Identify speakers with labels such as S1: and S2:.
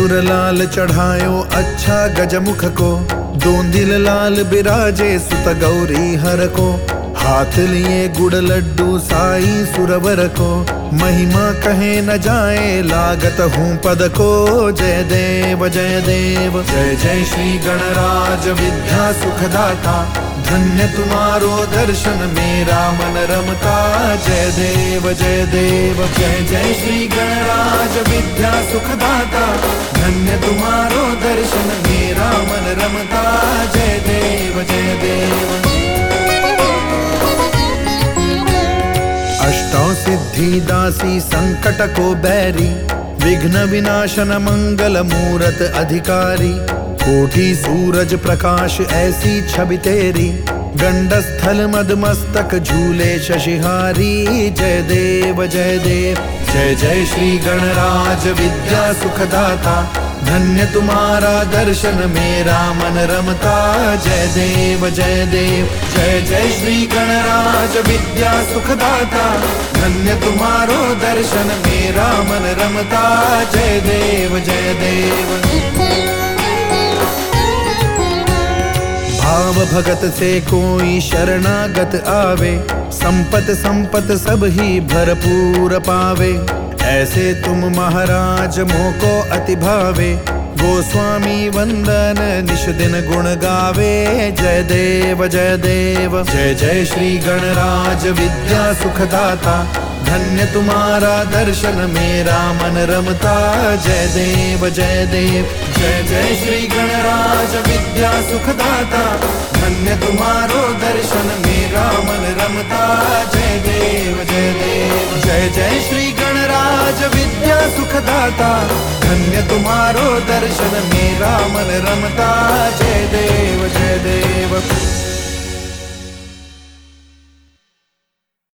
S1: सिंदूर लाल चढ़ायो अच्छा गजमुख को, दोंदिल लाल बिराजे सुत गौरी हर को। हाथ लिए गुड़ लड्डू साई सुरवर को, महिमा कहे न जाए लागत हूँ पद को। जय देव जय देव जय जय श्री गणराज विद्या सुखदाता, धन्य तुम्हारो दर्शन मेरा मन रमता। जय देव जय देव जय जय श्री गणराज विद्या सुखदाता, धन्य तुम्हारो दर्शन मेरा मन रमता। जय देव जय देव। अष्टौ सिद्धि दासी संकट को बैरी, विघ्न विनाशन मंगल मूरत अधिकारी। कोटि सूरज प्रकाश ऐसी छवि तेरी, गंडस्थल मद मस्तक झूले शशिहारी। जय देव जय देव जय जय श्री गणराज विद्या सुखदाता, धन्य तुम्हारा दर्शन मेरा मन रमता। जय देव जय देव जय जय श्री गणराज विद्या सुखदाता, धन्य तुम्हारो दर्शन मेरा मन रमता। जय देव जय देव। भाव भगत से कोई शरणागत आवे, संपत संपत सब ही भरपूर पावे। ऐसे तुम महाराज मोको अति भावे, गोस्वामी वंदन निश दिन गुण गावे। जय देव जय देव जय जय श्री गणराज विद्या सुखदाता, धन्य तुम्हारा दर्शन मेरा मन रमता। जय देव जय देव जय जय श्री गणराज विद्या सुखदाता, धन्य तुम्हारो दर्शन मेरा मन रमता। जय देव जय देव जय जय श्री गणराज विद्या सुखदाता, धन्य तुम्हारो दर्शन मेरा मन रमता। जय देव जय देव।